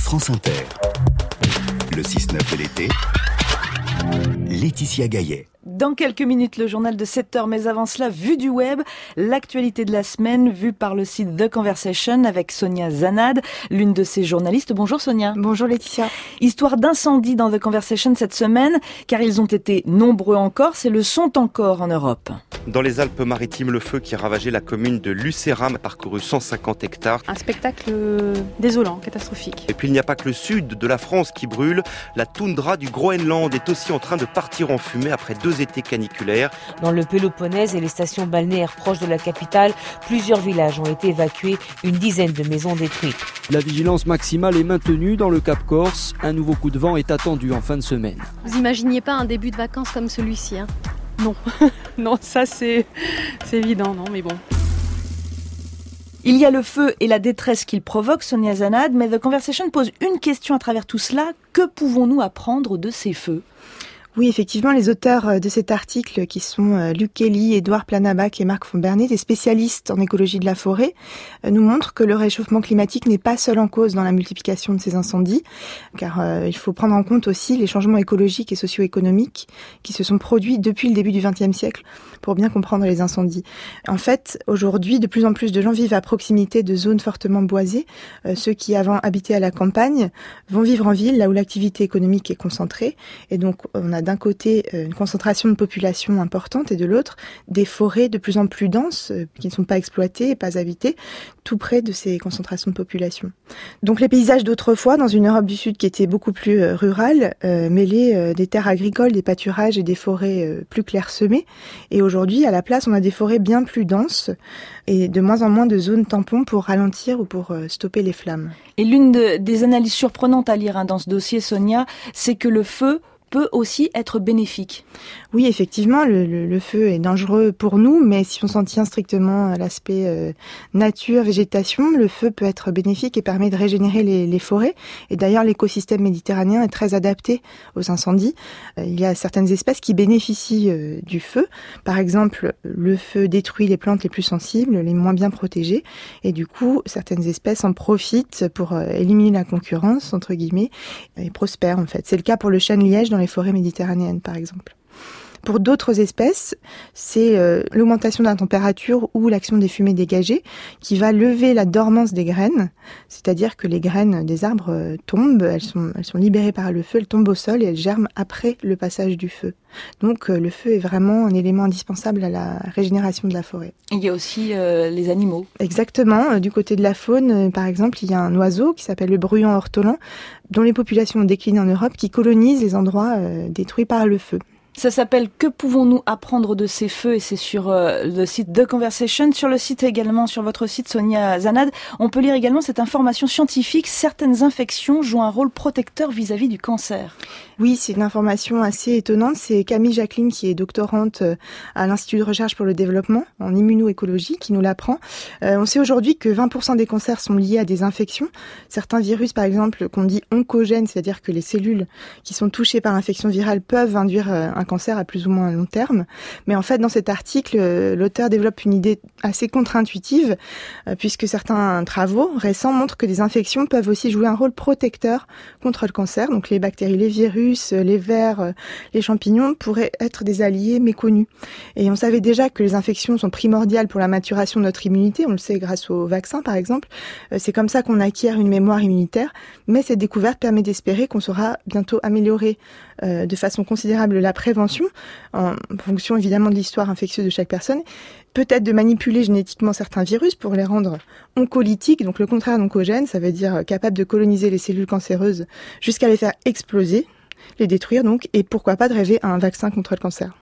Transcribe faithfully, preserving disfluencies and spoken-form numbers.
France Inter. Le six neuf de l'été, Laetitia Gaillet. Dans quelques minutes, le journal de sept heures, mais avant cela, vue du web, l'actualité de la semaine, vue par le site The Conversation avec Sonia Zanad, l'une de ses journalistes. Bonjour Sonia. Bonjour Laetitia. Histoire d'incendie dans The Conversation cette semaine, car ils ont été nombreux en Corse et le sont encore en Europe. Dans les Alpes-Maritimes, le feu qui a ravagé la commune de Lucéram a parcouru cent cinquante hectares. Un spectacle désolant, catastrophique. Et puis il n'y a pas que le sud de la France qui brûle. La toundra du Groenland est aussi en train de partir en fumée après deux étés caniculaires. Dans le Péloponnèse et les stations balnéaires proches de la capitale, plusieurs villages ont été évacués, une dizaine de maisons détruites. La vigilance maximale est maintenue dans le Cap Corse. Un nouveau coup de vent est attendu en fin de semaine. Vous imaginiez pas un début de vacances comme celui-ci, hein ? Non, non, ça c'est, c'est évident, non, mais bon. Il y a le feu et la détresse qu'il provoque, Sonia Zanad, mais The Conversation pose une question à travers tout cela. Que pouvons-nous apprendre de ces feux ? Oui, effectivement, les auteurs de cet article, qui sont Luc Kelly, Édouard Planabac et Marc Fonbernet, des spécialistes en écologie de la forêt, nous montrent que le réchauffement climatique n'est pas seul en cause dans la multiplication de ces incendies, car euh, il faut prendre en compte aussi les changements écologiques et socio-économiques qui se sont produits depuis le début du vingtième siècle pour bien comprendre les incendies. En fait, aujourd'hui, de plus en plus de gens vivent à proximité de zones fortement boisées. Euh, ceux qui avant habitaient à la campagne vont vivre en ville, là où l'activité économique est concentrée, et donc on a d'un côté une concentration de population importante et de l'autre des forêts de plus en plus denses qui ne sont pas exploitées et pas habitées, tout près de ces concentrations de population. Donc les paysages d'autrefois, dans une Europe du Sud qui était beaucoup plus rurale, euh, mêlaient euh, des terres agricoles, des pâturages et des forêts euh, plus clairsemées. Et aujourd'hui, à la place, on a des forêts bien plus denses et de moins en moins de zones tampons pour ralentir ou pour euh, stopper les flammes. Et l'une de, des analyses surprenantes à lire hein, dans ce dossier, Sonia, c'est que le feu peut aussi être bénéfique. Oui, effectivement, le, le, le feu est dangereux pour nous, mais si on s'en tient strictement à l'aspect euh, nature, végétation, le feu peut être bénéfique et permet de régénérer les, les forêts. Et d'ailleurs, l'écosystème méditerranéen est très adapté aux incendies. Euh, il y a certaines espèces qui bénéficient euh, du feu. Par exemple, le feu détruit les plantes les plus sensibles, les moins bien protégées. Et du coup, certaines espèces en profitent pour euh, éliminer la concurrence, entre guillemets, et prospèrent en fait. C'est le cas pour le chêne-liège dans les forêts méditerranéennes, par exemple. Pour d'autres espèces, c'est euh, l'augmentation de la température ou l'action des fumées dégagées qui va lever la dormance des graines, c'est-à-dire que les graines des arbres euh, tombent, elles sont, elles sont libérées par le feu, elles tombent au sol et elles germent après le passage du feu. Donc euh, le feu est vraiment un élément indispensable à la régénération de la forêt. Il y a aussi euh, les animaux. Exactement. Du côté de la faune, euh, par exemple, il y a un oiseau qui s'appelle le bruyant ortolan, dont les populations ont décliné en Europe, qui colonise les endroits euh, détruits par le feu. Ça s'appelle « Que pouvons-nous apprendre de ces feux ?» et c'est sur euh, le site The Conversation. Sur le site également, sur votre site Sonia Zanad, on peut lire également cette information scientifique. Certaines infections jouent un rôle protecteur vis-à-vis du cancer. Oui, c'est une information assez étonnante. C'est Camille Jacqueline, qui est doctorante à l'Institut de recherche pour le développement en immunoécologie, qui nous l'apprend. Euh, on sait aujourd'hui que vingt pour cent des cancers sont liés à des infections. Certains virus, par exemple, qu'on dit oncogènes, c'est-à-dire que les cellules qui sont touchées par l'infection virale peuvent induire euh, un cancer à plus ou moins long terme. Mais en fait, dans cet article, euh, l'auteur développe une idée assez contre-intuitive, euh, puisque certains travaux récents montrent que des infections peuvent aussi jouer un rôle protecteur contre le cancer. Donc les bactéries, les virus, les vers, les champignons pourraient être des alliés méconnus. Et on savait déjà que les infections sont primordiales pour la maturation de notre immunité, on le sait grâce aux vaccins par exemple. C'est comme ça qu'on acquiert une mémoire immunitaire, mais cette découverte permet d'espérer qu'on saura bientôt améliorer euh, de façon considérable la prévention, en fonction évidemment de l'histoire infectieuse de chaque personne, peut-être de manipuler génétiquement certains virus pour les rendre oncolytiques, donc le contraire d'oncogène, ça veut dire capable de coloniser les cellules cancéreuses jusqu'à les faire exploser, les détruire donc, et pourquoi pas de rêver à un vaccin contre le cancer.